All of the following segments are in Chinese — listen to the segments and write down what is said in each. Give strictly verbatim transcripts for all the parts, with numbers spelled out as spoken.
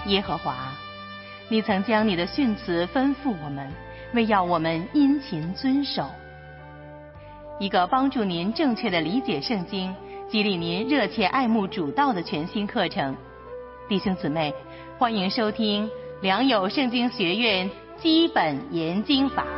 耶和华，你曾将你的训词吩咐我们，为要我们殷勤遵守。一个帮助您正确的理解圣经，激励您热切爱慕主道的全新课程。弟兄姊妹，欢迎收听良友圣经学院基本研经法。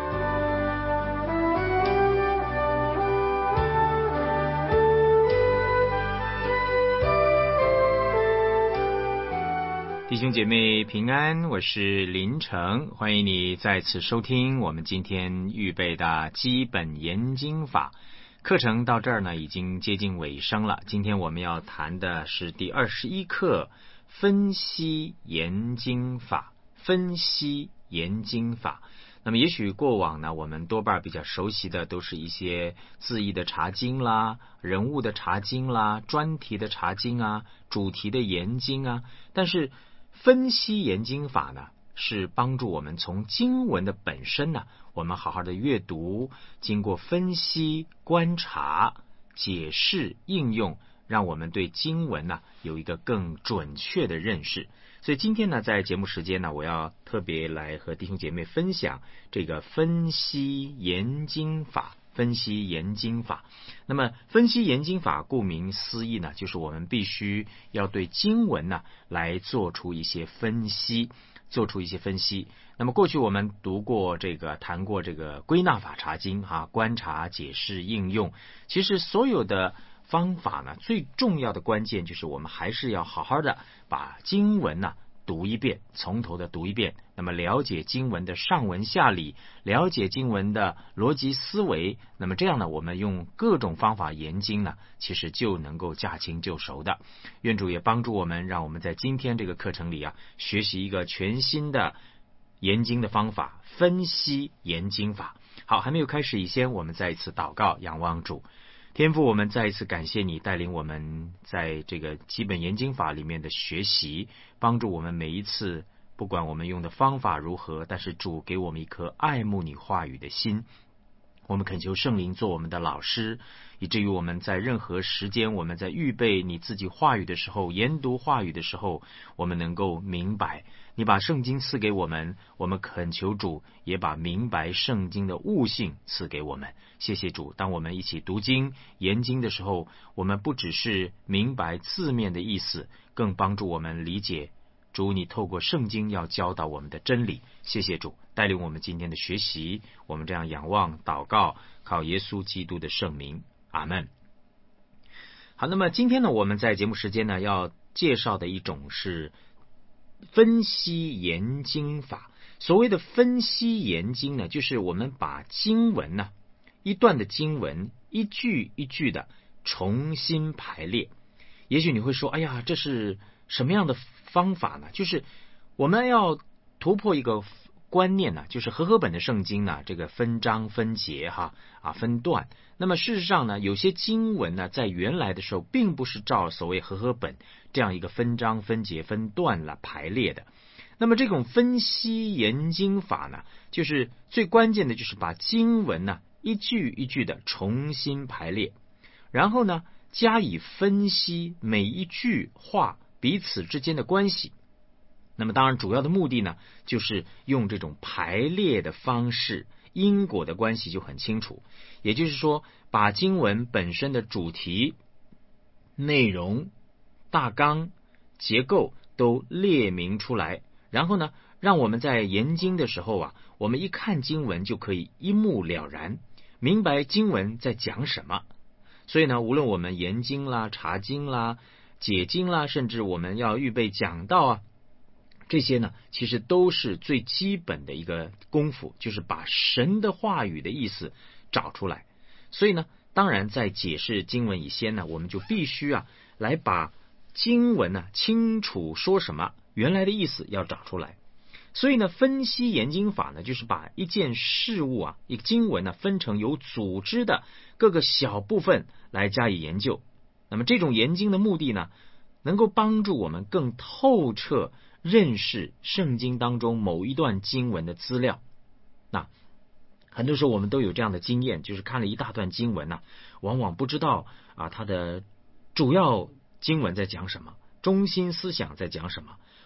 弟兄姐妹平安，我是林成，欢迎你再次收听我们今天预备的基本研经法课程。到这儿呢，已经接近尾声了。今天我们要谈的是第二十一课，分析研经法。分析研经法。那么也许过往呢，我们多半比较熟悉的都是一些字义的查经啦，人物的查经啦，专题的查经啊，主题的研经啊。但是分析研经法呢，是帮助我们从经文的本身呢，我们好好的阅读，经过分析、观察、解释、应用，让我们对经文呢有一个更准确的认识。所以今天呢，在节目时间呢，我要特别来和弟兄姐妹分享这个分析研经法。分析研经法。那么分析研经法顾名思义呢，就是我们必须要对经文呢来做出一些分析，做出一些分析。那么过去我们读过这个谈过这个归纳法查经啊，观察、解释、应用。其实所有的方法呢，最重要的关键就是我们还是要好好的把经文呢读一遍，从头的读一遍，那么了解经文的上文下理，了解经文的逻辑思维，那么这样呢，我们用各种方法研经呢，其实就能够驾轻就熟的。愿主也帮助我们，让我们在今天这个课程里啊，学习一个全新的研经的方法，分析研经法。好，还没有开始以前，我们再一次祷告，仰望主。天父，我们再一次感谢你带领我们在这个基本研经法里面的学习，帮助我们每一次，不管我们用的方法如何，但是主给我们一颗爱慕你话语的心。我们恳求圣灵做我们的老师，以至于我们在任何时间，我们在预备你自己话语的时候，研读话语的时候，我们能够明白你把圣经赐给我们，我们恳求主也把明白圣经的悟性赐给我们。谢谢主，当我们一起读经研经的时候，我们不只是明白字面的意思，更帮助我们理解主你透过圣经要教导我们的真理。谢谢主带领我们今天的学习，我们这样仰望祷告，靠耶稣基督的圣名，阿们。好，那么今天呢，我们在节目时间呢要介绍的一种是分析研经法。所谓的分析研经呢，就是我们把经文呢，一段的经文一句一句的重新排列。也许你会说，哎呀，这是什么样的方法呢？就是我们要突破一个观念呢，就是和合本的圣经呢，这个分章分节哈啊分段。那么事实上呢，有些经文呢，在原来的时候并不是照所谓和合本这样一个分章分节分段来排列的。那么这种分析研经法呢，就是最关键的就是把经文呢一句一句的重新排列，然后呢加以分析每一句话彼此之间的关系。那么当然主要的目的呢，就是用这种排列的方式，因果的关系就很清楚。也就是说，把经文本身的主题、内容、大纲、结构都列明出来，然后呢，让我们在研经的时候啊，我们一看经文就可以一目了然，明白经文在讲什么。所以呢，无论我们研经啦、查经啦、解经啦，甚至我们要预备讲道啊，这些呢，其实都是最基本的一个功夫，就是把神的话语的意思找出来。所以呢，当然在解释经文以先呢，我们就必须啊，来把经文呢清楚说什么，原来的意思要找出来。所以呢，分析研经法呢，就是把一件事物啊，一个经文呢，分成有组织的各个小部分来加以研究。那么这种研经的目的呢，能够帮助我们更透彻认识圣经当中某一段经文的资料。那很多时候我们都有这样的经验，就是看了一大段经文呢、啊，往往不知道啊它的主要经文在讲什么，中心思想在讲什么。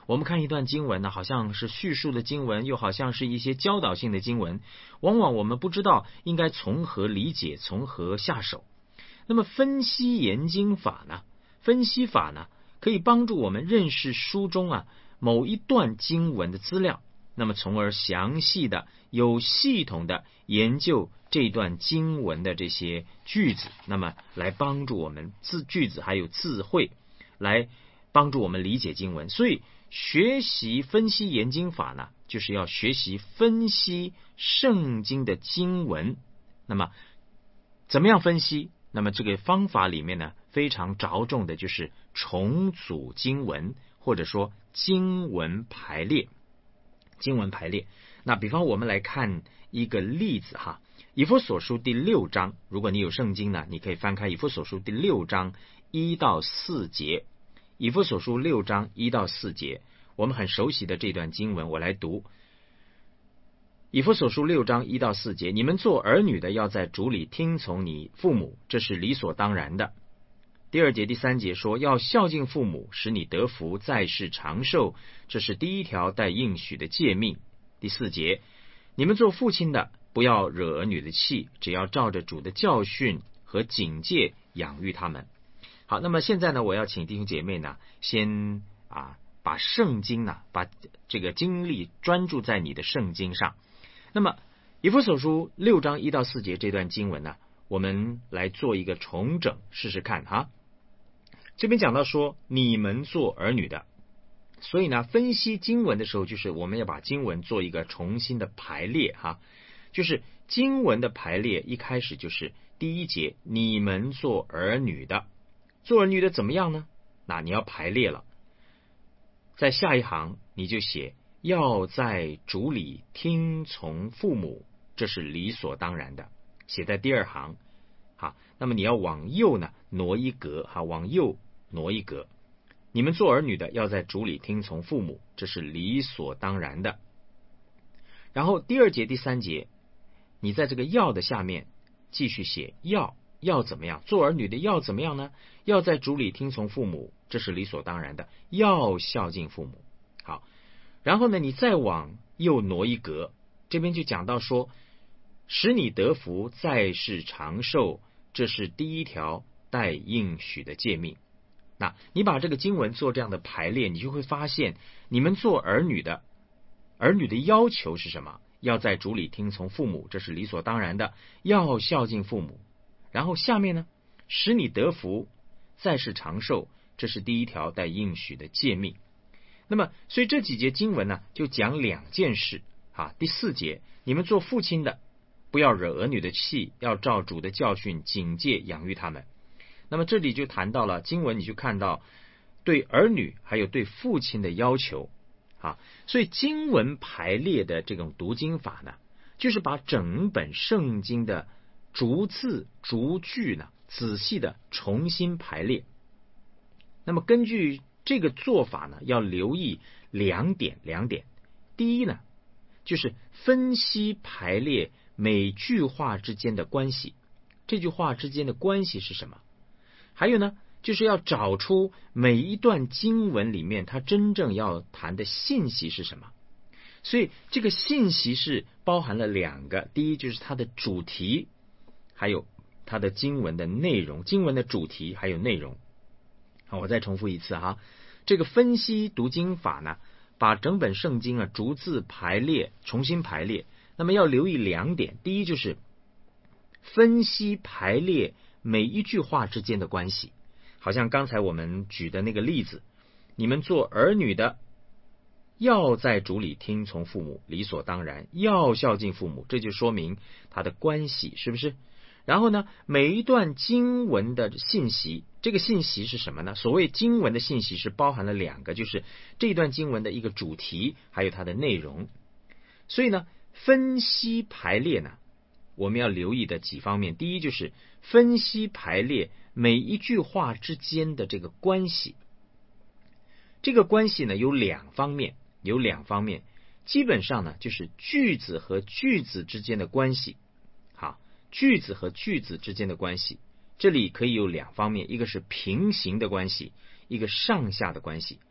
我们看一段经文呢，好像是叙述的经文，又好像是一些教导性的经文，往往我们不知道应该从何理解，从何下手。那么分析研经法呢，分析法呢，可以帮助我们认识书中啊某一段经文的资料，那么从而详细的、有系统的研究这段经文的这些句子，那么来帮助我们字句子还有字汇，来帮助我们理解经文。所以学习分析研经法呢，就是要学习分析圣经的经文。那么怎么样分析？那么这个方法里面呢，非常着重的就是重组经文，或者说经文排列。经文排列，那比方我们来看一个例子哈，以弗所书第六章，如果你有圣经呢，你可以翻开以弗所书第六章一到四节。以弗所书六章一到四节，我们很熟悉的这段经文，我来读。以弗所书六章一到四节，你们做儿女的要在主里听从你父母，这是理所当然的。第二节第三节说，要孝敬父母，使你得福，在世长寿，这是第一条带应许的诫命。第四节，你们做父亲的不要惹儿女的气，只要照着主的教训和警戒养育他们。好，那么现在呢，我要请弟兄姐妹呢，先啊把圣经呢，把这个精力专注在你的圣经上。那么以弗所书六章一到四节这段经文呢，我们来做一个重整试试看哈。这边讲到说，你们做儿女的，所以呢，分析经文的时候，就是我们要把经文做一个重新的排列哈。就是经文的排列，一开始就是第一节，你们做儿女的，做儿女的怎么样呢？那你要排列了，在下一行你就写要在主里听从父母，这是理所当然的，写在第二行。好，那么你要往右呢挪一格哈，往右挪一格。你们做儿女的要在主里听从父母，这是理所当然的。然后第二节第三节，你在这个要的下面继续写要要怎么样？做儿女的要怎么样呢？要在主里听从父母，这是理所当然的，要孝敬父母。好，然后呢，你再往右挪一格，这边就讲到说，使你得福，在世长寿，这是第一条带应许的诫命。那你把这个经文做这样的排列，你就会发现，你们做儿女的，儿女的要求是什么？要在主里听从父母，这是理所当然的，要孝敬父母。然后下面呢，使你得福，在世长寿，这是第一条带应许的诫命。那么，所以这几节经文呢，就讲两件事啊。第四节，你们做父亲的，不要惹儿女的气，要照主的教训警戒养育他们。那么这里就谈到了经文，你就看到对儿女还有对父亲的要求啊。所以经文排列的这种读经法呢，就是把整本圣经的逐字逐句呢，仔细的重新排列。那么根据这个做法呢，要留意两点两点。第一呢，就是分析排列每句话之间的关系，这句话之间的关系是什么？还有呢，就是要找出每一段经文里面它真正要谈的信息是什么。所以这个信息是包含了两个，第一就是它的主题，还有它的经文的内容，经文的主题还有内容。好，我再重复一次哈，这个分析读经法呢，把整本圣经啊逐字排列，重新排列。那么要留意两点，第一就是分析排列每一句话之间的关系。好像刚才我们举的那个例子，你们做儿女的要在主里听从父母，理所当然，要孝敬父母，这就说明它的关系，是不是？然后呢，每一段经文的信息，这个信息是什么呢？所谓经文的信息是包含了两个，就是这段经文的一个主题，还有它的内容。所以呢，分析排列呢，我们要留意的几方面。第一就是分析排列每一句话之间的这个关系。这个关系呢有两方面，有两方面，基本上呢就是句子和句子之间的关系。好，句子和句子之间的关系，这里可以有两方面，一个是平行的关系，一个上下的关系。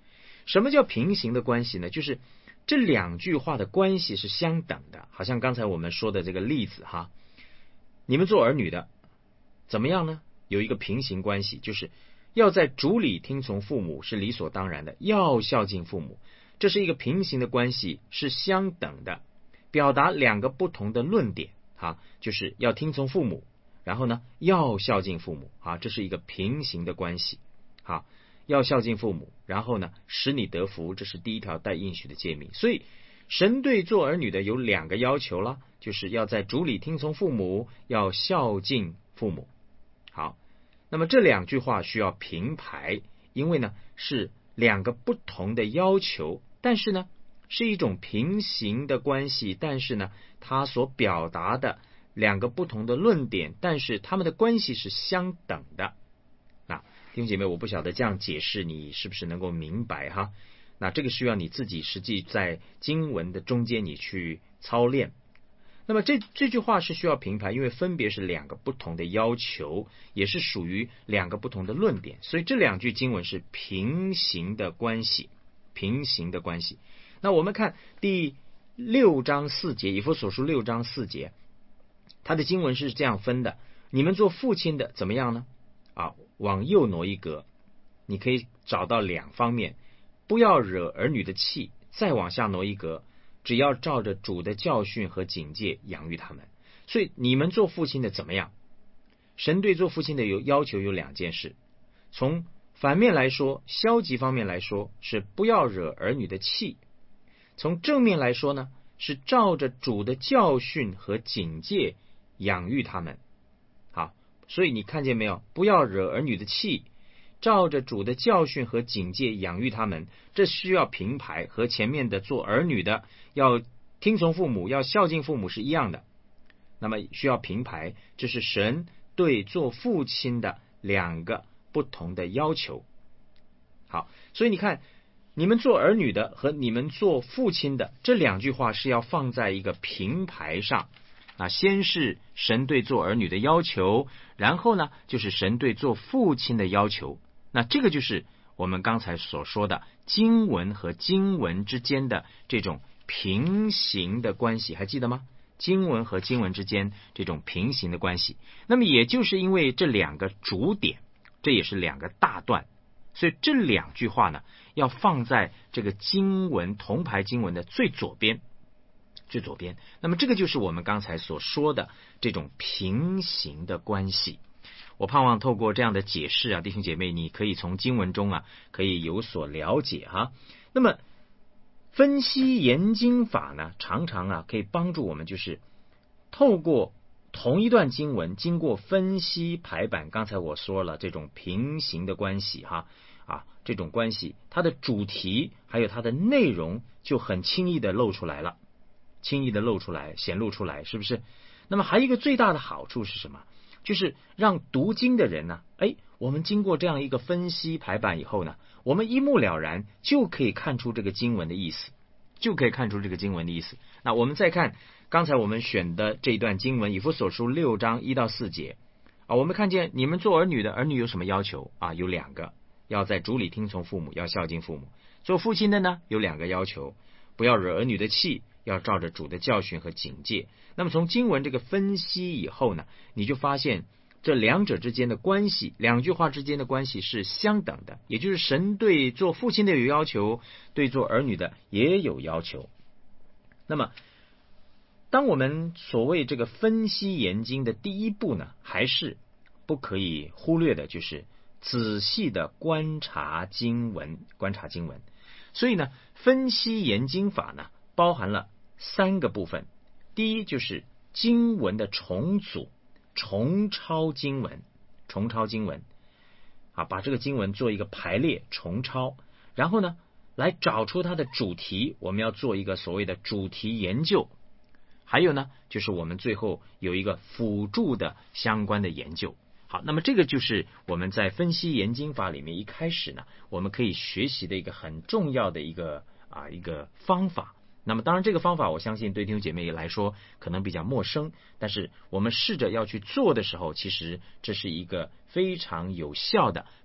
什么叫平行的关系呢？就是这两句话的关系是相等的，好像刚才我们说的这个例子哈，你们做儿女的怎么样呢？有一个平行关系，就是要在主里听从父母是理所当然的，要孝敬父母，这是一个平行的关系，是相等的，表达两个不同的论点啊，就是要听从父母，然后呢要孝敬父母啊，这是一个平行的关系啊，要孝敬父母，然后呢使你得福，这是第一条带应许的诫命。所以神对做儿女的有两个要求了，就是要在主里听从父母，要孝敬父母。好，那么这两句话需要平排，因为呢是两个不同的要求，但是呢是一种平行的关系，但是呢它所表达的两个不同的论点，但是它们的关系是相等的。那弟兄姐妹，我不晓得这样解释你是不是能够明白哈？那这个需要你自己实际在经文的中间你去操练。那么这这句话是需要平排，因为分别是两个不同的要求，也是属于两个不同的论点，所以这两句经文是平行的关系，平行的关系。那我们看第六章四节，以弗所书六章四节，它的经文是这样分的：你们做父亲的怎么样呢？啊，往右挪一格，你可以找到两方面，不要惹儿女的气，再往下挪一格，只要照着主的教训和警戒养育他们。所以你们做父亲的怎么样？神对做父亲的有要求有两件事，从反面来说，消极方面来说是不要惹儿女的气，从正面来说呢，是照着主的教训和警戒养育他们。好，所以你看见没有？不要惹儿女的气，照着主的教训和警戒养育他们，这需要平排，和前面的做儿女的要听从父母，要孝敬父母是一样的。那么需要平排，这是神对做父亲的两个不同的要求。好，所以你看，你们做儿女的和你们做父亲的这两句话是要放在一个平排上。那先是神对做儿女的要求，然后呢就是神对做父亲的要求。那这个就是我们刚才所说的经文和经文之间的这种平行的关系，还记得吗？经文和经文之间这种平行的关系。那么也就是因为这两个主点，这也是两个大段，所以这两句话呢要放在这个经文同排经文的最左边，最左边。那么这个就是我们刚才所说的这种平行的关系。我盼望透过这样的解释啊，弟兄姐妹，你可以从经文中啊可以有所了解哈。那么分析研经法呢，常常啊可以帮助我们，就是透过同一段经文经过分析排版，刚才我说了这种平行的关系哈啊，这种关系它的主题还有它的内容就很轻易的露出来了，轻易的露出来显露出来，是不是？那么还有一个最大的好处是什么？就是让读经的人呢，哎，我们经过这样一个分析排版以后呢，我们一目了然就可以看出这个经文的意思，就可以看出这个经文的意思。那我们再看刚才我们选的这一段经文，以弗所书六章一到四节啊，我们看见你们做儿女的，儿女有什么要求啊？有两个，要在主里听从父母，要孝敬父母。做父亲的呢，有两个要求，不要惹儿女的气，要照着主的教训和警戒。那么从经文这个分析以后呢，你就发现这两者之间的关系，两句话之间的关系是相等的，也就是神对做父亲的有要求，对做儿女的也有要求。那么当我们所谓这个分析研经的第一步呢，还是不可以忽略的，就是仔细的观察经文，观察经文。所以呢，分析研经法呢包含了三个部分。第一就是经文的重组，重抄经文，重抄经文啊，把这个经文做一个排列重抄，然后呢来找出它的主题，我们要做一个所谓的主题研究。还有呢就是我们最后有一个辅助的相关的研究。好，那么这个就是我们在分析研经法里面一开始呢我们可以学习的一个很重要的一个啊一个方法。那么当然这个方法我相信对弟兄姐妹来说可能比较陌生，但是我们试着要去做的时候，其实这是一个非常有效的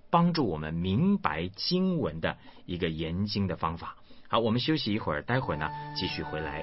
帮助我们明白经文的一个研经的方法。好，我们休息一会儿，待会儿呢继续回来。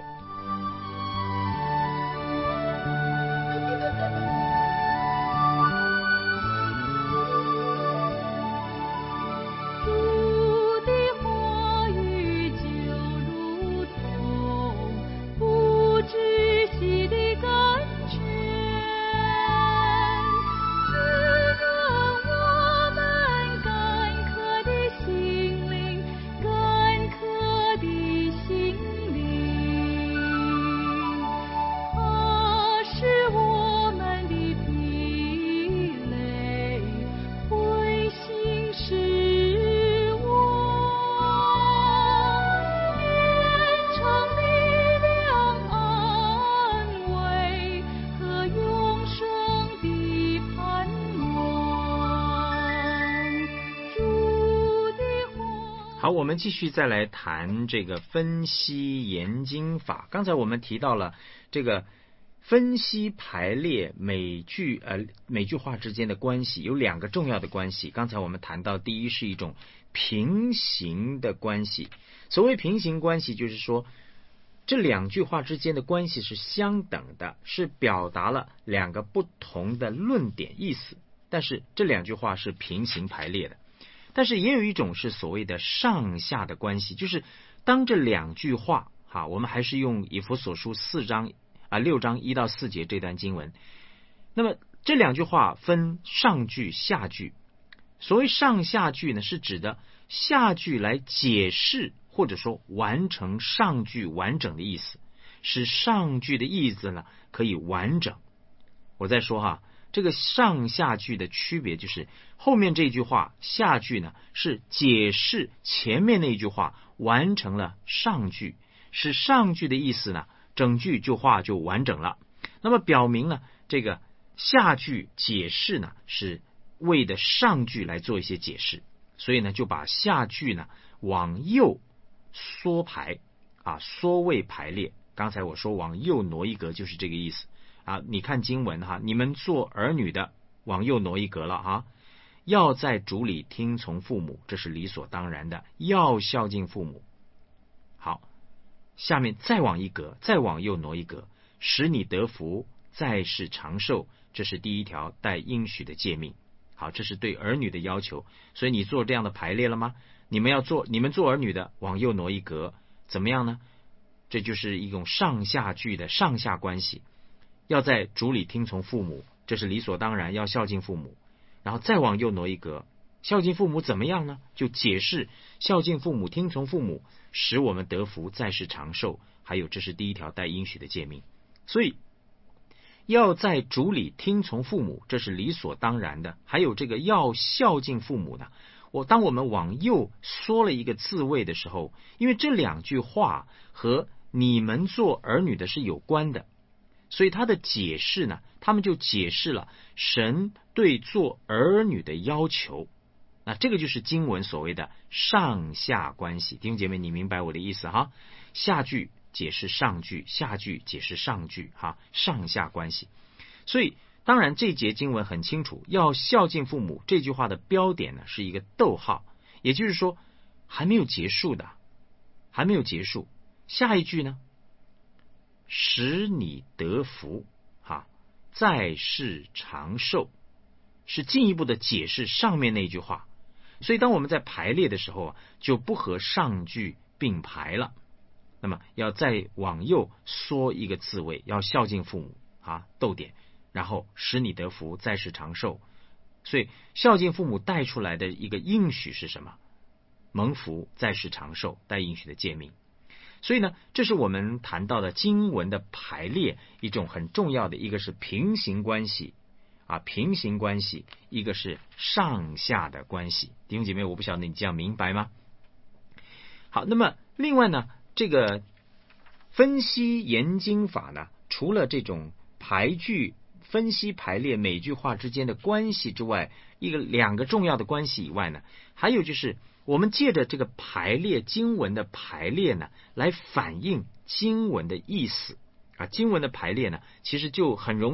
好，我们继续再来谈这个分析研经法。刚才我们提到了这个分析排列每句呃每句话之间的关系，有两个重要的关系。刚才我们谈到，第一是一种平行的关系。所谓平行关系，就是说这两句话之间的关系是相等的，是表达了两个不同的论点意思，但是这两句话是平行排列的。但是也有一种是所谓的上下的关系，就是当这两句话哈，我们还是用以弗所书四章啊六章一到四节这段经文，那么这两句话分上句下句。所谓上下句呢，是指的下句来解释或者说完成上句完整的意思，使上句的意思呢可以完整。我再说哈，这个上下句的区别就是后面这句话下句呢是解释前面那句话，完成了上句，使上句的意思呢整句就话就完整了。那么表明呢这个下句解释呢是为的上句来做一些解释，所以呢就把下句呢往右缩排啊缩位排列。刚才我说往右挪一格就是这个意思啊，你看经文哈，你们做儿女的往右挪一格了哈，要在主里听从父母，这是理所当然的，要孝敬父母。好，下面再往一格，再往右挪一格，使你得福，在世长寿，这是第一条带应许的诫命。好，这是对儿女的要求，所以你做这样的排列了吗？你们要做，你们做儿女的往右挪一格，怎么样呢？这就是一种上下句的上下关系。要在主里听从父母，这是理所当然，要孝敬父母。然后再往右挪一格，孝敬父母怎么样呢？就解释孝敬父母，听从父母，使我们得福，在世长寿，还有这是第一条带应许的诫命。所以要在主里听从父母，这是理所当然的。还有这个要孝敬父母呢，我当我们往右缩了一个字位的时候，因为这两句话和你们做儿女的是有关的，所以他的解释呢，他们就解释了神对做儿女的要求。那这个就是经文所谓的上下关系。弟兄姐妹，你明白我的意思哈？下句解释上句，下句解释上句哈，上下关系。所以当然这节经文很清楚，要孝敬父母这句话的标点呢是一个逗号，也就是说还没有结束的，还没有结束。下一句呢，使你得福哈，在世长寿，是进一步的解释上面那句话。所以当我们在排列的时候啊，就不和上句并排了。那么要再往右缩一个字位，要孝敬父母啊，逗点，然后使你得福，在世长寿。所以孝敬父母带出来的一个应许是什么？蒙福，在世长寿，带应许的诫命。所以呢，这是我们谈到的经文的排列一种很重要的，一个是平行关系啊，平行关系，一个是上下的关系。弟兄姐妹，我不晓得你这样明白吗？好，那么另外呢，这个分析研经法呢，除了这种排句分析排列每句话之间的关系之外，一个两个重要的关系以外呢，还有就是我们借着这个排列经文的排列呢，来反映经文的意思啊。经文的排列呢，其实就很容易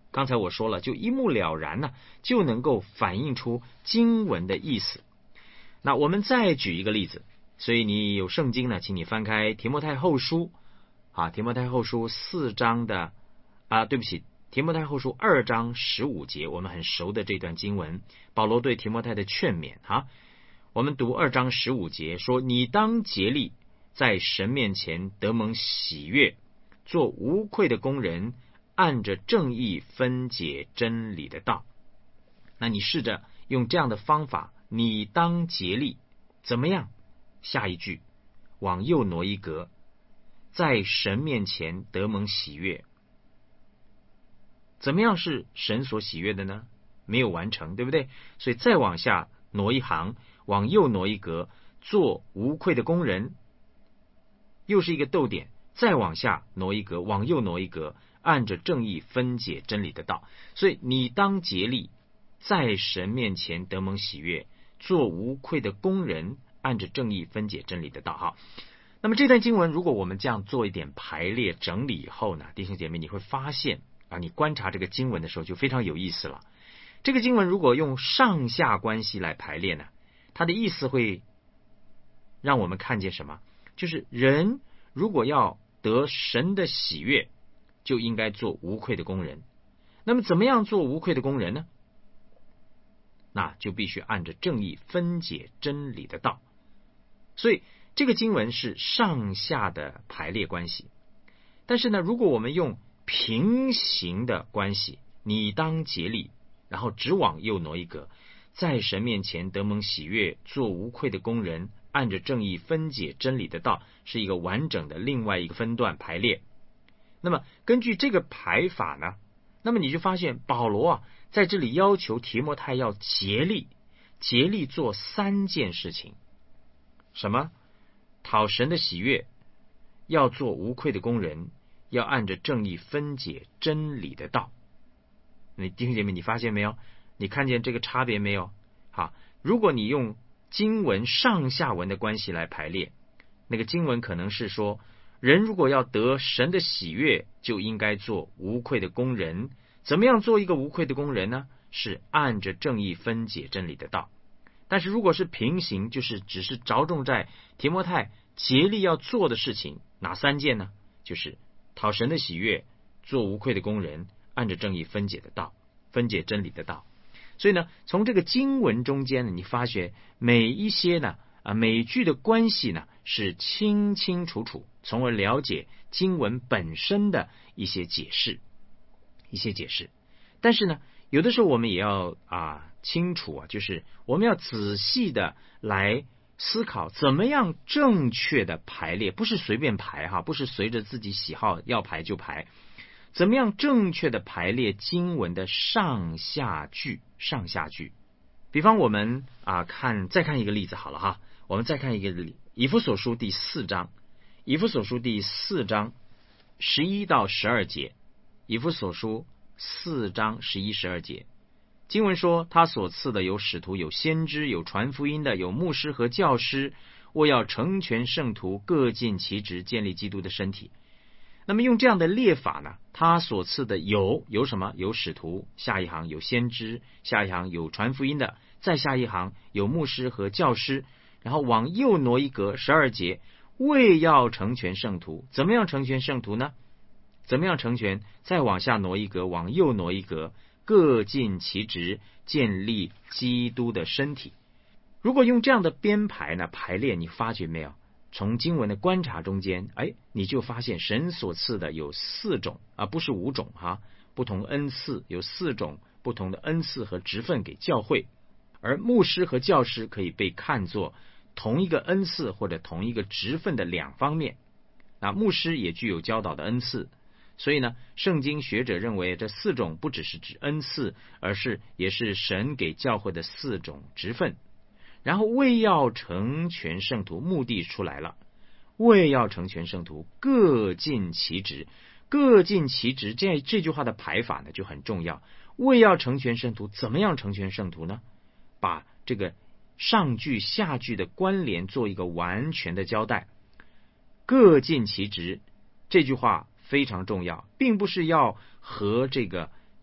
刚才我说了，就一目了然呢，就能够反映出经文的意思。那我们再举一个例子，所以你有圣经呢，请你翻开提摩太后书啊，提摩太后书四章的啊，对不起，提摩太后书二章十五节，我们很熟的这段经文，保罗对提摩太的劝勉啊。我们读二章十五节说：你当竭力在神面前得蒙喜悦，做无愧的工人，按着正义分解真理的道。那你试着用这样的方法，你当竭力怎么样？下一句往右挪一格，在神面前得蒙喜悦。怎么样是神所喜悦的呢？没有完成，对不对？所以再往下挪一行，往右挪一格，做无愧的工人，又是一个逗点，再往下挪一格，往右挪一格，按着正义分解真理的道。所以你当竭力在神面前得蒙喜悦，做无愧的工人，按着正义分解真理的道。哈，那么这段经文如果我们这样做一点排列整理以后呢，弟兄姐妹，你会发现啊，你观察这个经文的时候就非常有意思了。这个经文如果用上下关系来排列呢，它的意思会让我们看见什么？就是人如果要得神的喜悦，就应该做无愧的工人。那么怎么样做无愧的工人呢？那就必须按着正义分解真理的道。所以这个经文是上下的排列关系。但是呢，如果我们用平行的关系，你当竭力，然后只往右挪一格，在神面前得蒙喜悦，做无愧的工人，按着正义分解真理的道，是一个完整的另外一个分段排列。那么根据这个排法呢，那么你就发现保罗啊在这里要求提摩太要竭力竭力做三件事情。什么？讨神的喜悦，要做无愧的工人，要按着正义分解真理的道。你弟兄姐妹，你发现没有？你看见这个差别没有？好，如果你用经文上下文的关系来排列，那个经文可能是说，人如果要得神的喜悦，就应该做无愧的工人。怎么样做一个无愧的工人呢？是按着正义分解真理的道。但是如果是平行，就是只是着重在提摩太竭力要做的事情，哪三件呢？就是讨神的喜悦，做无愧的工人，按着正义分解的道，分解真理的道。所以呢，从这个经文中间呢，你发觉每一些呢啊每句的关系呢是清清楚楚，从而了解经文本身的一些解释，一些解释。但是呢，有的时候我们也要啊清楚啊，就是我们要仔细的来思考，怎么样正确的排列，不是随便排哈，不是随着自己喜好要排就排。怎么样正确的排列经文的上下句？上下句，比方我们啊看再看一个例子好了哈，我们再看一个例，以弗所书第四章，以弗所书第四章十一到十二节，以弗所书四章十一十二节，经文说，他所赐的有使徒，有先知，有传福音的，有牧师和教师，为要成全圣徒，各尽其职，建立基督的身体。那么用这样的列法呢，他所赐的有有什么？有使徒，下一行有先知，下一行有传福音的，再下一行有牧师和教师，然后往右挪一格，十二节，为要成全圣徒。怎么样成全圣徒呢？怎么样成全？再往下挪一格，往右挪一格，各尽其职，建立基督的身体。如果用这样的编排呢排列，你发觉没有？从经文的观察中间，哎，你就发现神所赐的有四种啊，不是五种哈、啊，不同恩赐有四种不同的恩赐和职分给教会，而牧师和教师可以被看作同一个恩赐或者同一个职分的两方面。那牧师也具有教导的恩赐，所以呢，圣经学者认为这四种不只是指恩赐，而是也是神给教会的四种职分。然后为要成全圣徒，目的出来了，为要成全圣徒，各尽其职，各尽其职，这这句话的排法呢就很重要。为要成全圣徒，怎么样成全圣徒呢？把这个上句下句的关联做一个完全的交代。各尽其职这句话非常重要，并不是要和这个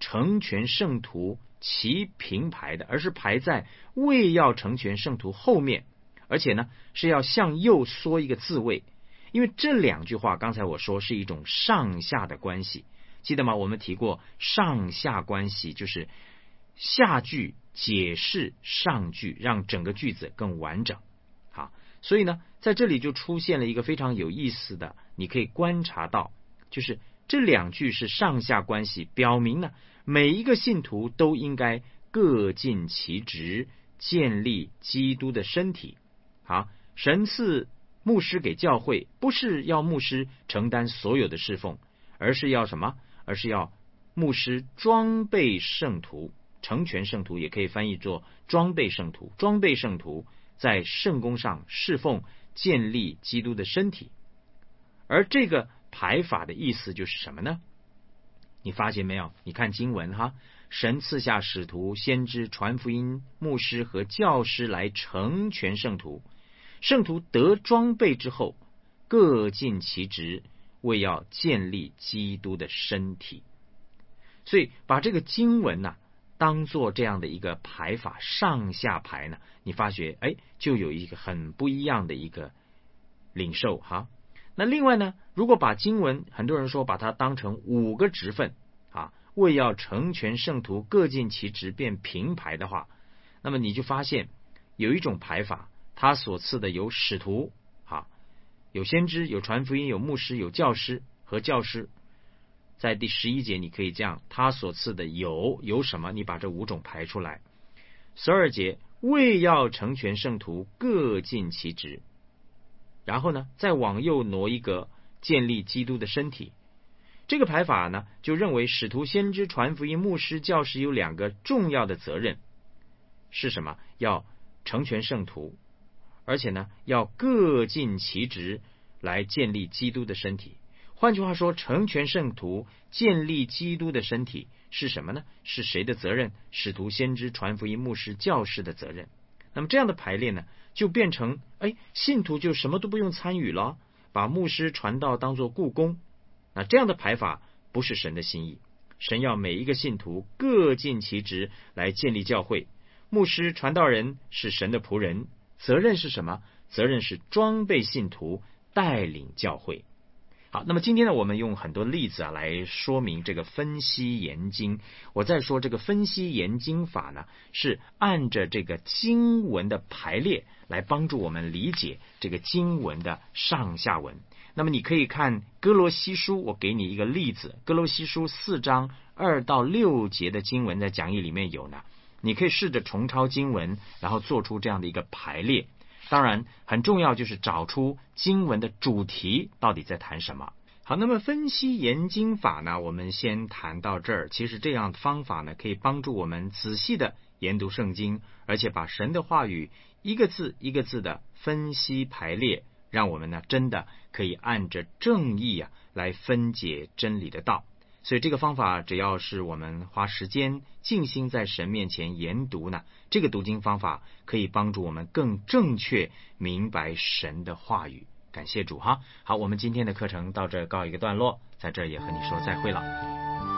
成全圣徒齐平排的，而是排在为要成全圣徒后面，而且呢是要向右缩一个字位。因为这两句话刚才我说是一种上下的关系，记得吗？我们提过上下关系，就是下句解释上句，让整个句子更完整。好，所以呢在这里就出现了一个非常有意思的，你可以观察到，就是这两句是上下关系，表明呢每一个信徒都应该各尽其职，建立基督的身体。好，神赐牧师给教会，不是要牧师承担所有的侍奉，而是要什么？而是要牧师装备圣徒，成全圣徒，也可以翻译作装备圣徒，装备圣徒在圣工上侍奉，建立基督的身体。而这个排法的意思就是什么呢？你发现没有？你看经文哈，神赐下使徒、先知、传福音、牧师和教师来成全圣徒。圣徒得装备之后，各尽其职，为要建立基督的身体。所以把这个经文呢、啊、当做这样的一个排法，上下排呢，你发觉哎，就有一个很不一样的一个领受哈。那另外呢，如果把经文，很多人说把它当成五个职分啊，为要成全圣徒，各尽其职，便平排的话，那么你就发现有一种排法，他所赐的有使徒啊，有先知，有传福音，有牧师，有教师和教师。在第十一节你可以这样，他所赐的有有什么？你把这五种排出来。十二节，为要成全圣徒，各尽其职。然后呢，再往右挪一个，建立基督的身体。这个排法呢，就认为使徒、先知、传福音、牧师、教师有两个重要的责任，是什么？要成全圣徒，而且呢，要各尽其职来建立基督的身体。换句话说，成全圣徒、建立基督的身体是什么呢？是谁的责任？使徒、先知、传福音、牧师、教士的责任。那么这样的排列呢，就变成哎，信徒就什么都不用参与了，把牧师传道当作雇工。那这样的排法不是神的心意。神要每一个信徒各尽其职来建立教会。牧师、传道人是神的仆人，责任是什么？责任是装备信徒，带领教会。好，那么今天呢，我们用很多例子啊来说明这个分析研经。我再说这个分析研经法呢，是按着这个经文的排列来帮助我们理解这个经文的上下文。那么你可以看哥罗西书，我给你一个例子，哥罗西书四章二到六节的经文在讲义里面有呢，你可以试着重抄经文，然后做出这样的一个排列。当然很重要就是找出经文的主题到底在谈什么。好，那么分析研经法呢，我们先谈到这儿。其实这样的方法呢，可以帮助我们仔细的研读圣经，而且把神的话语一个字一个字的分析排列，让我们呢真的可以按着正义啊来分解真理的道。所以这个方法只要是我们花时间静心在神面前研读呢，这个读经方法可以帮助我们更正确明白神的话语。感谢主哈。好，我们今天的课程到这告一个段落，在这儿也和你说再会了。